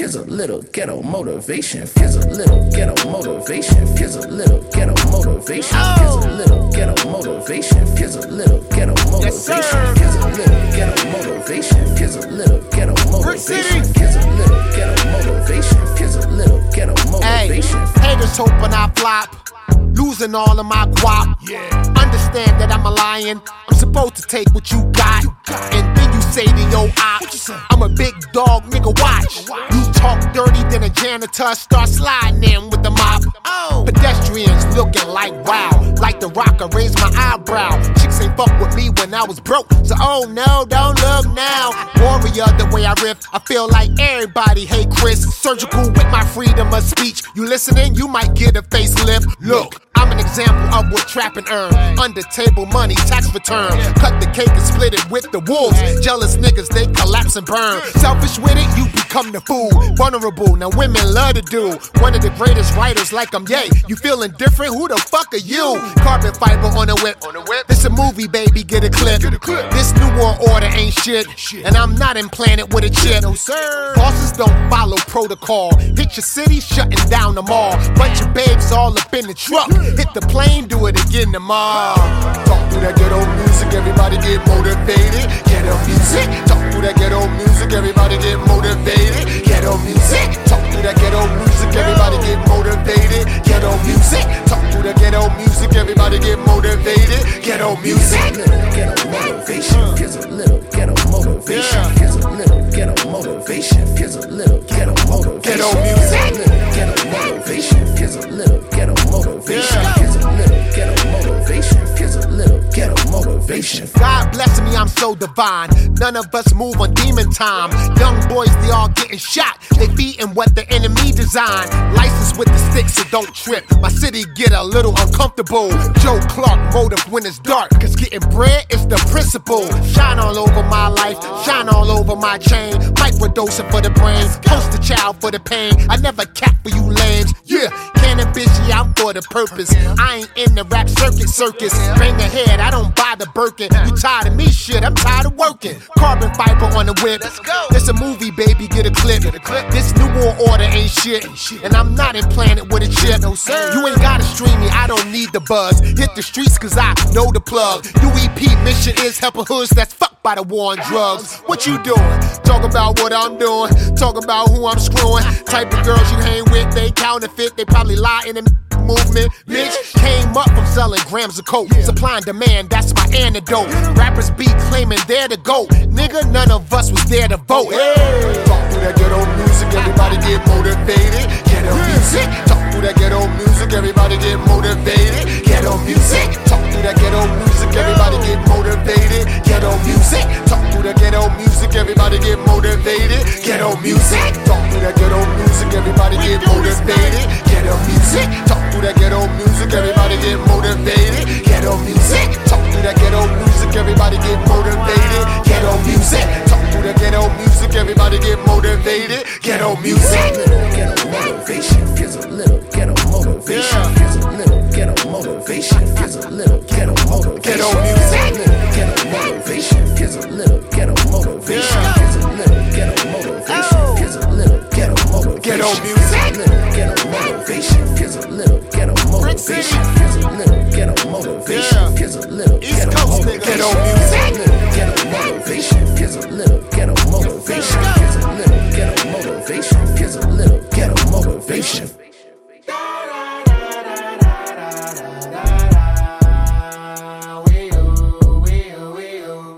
Here's a little ghetto motivation. Here's a little ghetto motivation. Here's a little ghetto motivation. Here's a little ghetto motivation. Here's a little ghetto motivation. Here's a little ghetto motivation. Here's a little ghetto motivation. Here's a little ghetto motivation. Here's a little ghetto motivation. Haters hoping I flop, losing all of my guap. Understand that I'm a lion. I'm supposed to take what you got, and then you say to your op, I'm a big dog, nigga, watch. You talk dirty, then a janitor start sliding in with the mop. Pedestrians looking like wow, like the Rocker raised my eyebrow. Chicks ain't fuck with me when I was broke, so oh no, don't look now. Warrior, the way I rip, I feel like everybody hate Chris. Surgical with my freedom of speech. You listening, you might get a facelift. Look, I'm an example of what trap and earn. Under table money, tax return. Cut the cake and split it with the wolves. Jealous niggas, they collapse and burn. Selfish with it, you become the fool. Vulnerable, now women love to do. One of the greatest writers like I'm Ye. You feeling different? Who the fuck are you? Carbon fiber on a whip. This a movie, baby, get a clip. This new world order ain't shit. And I'm not implanted with a chip. No sir. Bosses don't follow protocol. Hit your city, shutting down the mall. Bunch of babes all up in the truck. Hit the plane, do it again tomorrow. Talk through that ghetto music, everybody get motivated. Ghetto music. Talk through that ghetto music, everybody get motivated. Ghetto music. Talk through that ghetto music, everybody get motivated. Ghetto music. Talk through that ghetto music, everybody get motivated. Ghetto music. Ghetto motivation. Here's a little ghetto motivation. Here's a little ghetto motivation. Here's a little ghetto motivation. Ghetto music. Ghetto motivation. Here's a little ghetto motivation. Here's a little ghetto motivation. Here's a little ghetto motivation. God bless me, I'm so divine. None of us move on demon time. Young boys, they all getting shot. They beating what the enemy designed. License with the sticks, so don't trip. My city get a little uncomfortable. Joe Clark motive when it's dark, cause getting bread is the principle. Shine all over my life, shine all over my chain. Microdosing for the brain, poster child for the pain. I never cap for you lames. Yeah, cannabis, yeah, I'm for the purpose. I ain't in the rap circus. Bang ahead, I don't buy the Birkin. You tired of me, shit, I'm tired of working. Carbon fiber on the whip. This a movie, baby, get a clip. This new world order ain't shit. And I'm not implanted with a chip. No sir. You ain't gotta stream me, I don't need the buzz. Hit the streets cause I know the plug. UEP mission is helping hoods that's fucked by the war on drugs. What you doing? Talk about what I'm doing. Talk about who I'm screwing. Type of girls you hang with, they counterfeit. They probably lie in the movement. Bitch, came up from selling grams of coke. Supply and demand, that's my antidote. Rappers be claiming they're the GOAT. Nigga, none of us was there to vote. Hey. Talk through that ghetto music, everybody get motivated. Ghetto music. Talk through that ghetto music, everybody get motivated. Ghetto music. Talk through that ghetto music, everybody get motivated. Ghetto music. Talk through that ghetto music, everybody get motivated. Ghetto music. Talk through that ghetto music, everybody get motivated. Ghetto music. Talk through that ghetto music, everybody get motivated. Ghetto music. Talk through that ghetto music, everybody get motivated. Ghetto music. Talk through that ghetto music, everybody get motivated. Ghetto music. Ghetto motivation. Here's a little ghetto motivation. Here's a little ghetto motivation. Here's a little ghetto motivation. Ghetto music. Ghetto motivation. Here's a little ghetto motivation. Here's a little ghetto motivation. Here's a little ghetto motivation. Ghetto music. Ghetto motivation. Here's a little ghetto motivation. Here's a little ghetto motivation. Here's a little ghetto motivation. Ghetto music. Ghetto motivation. Here's a little ghetto motivation. Here's a little ghetto motivation. Here's a little ghetto motivation.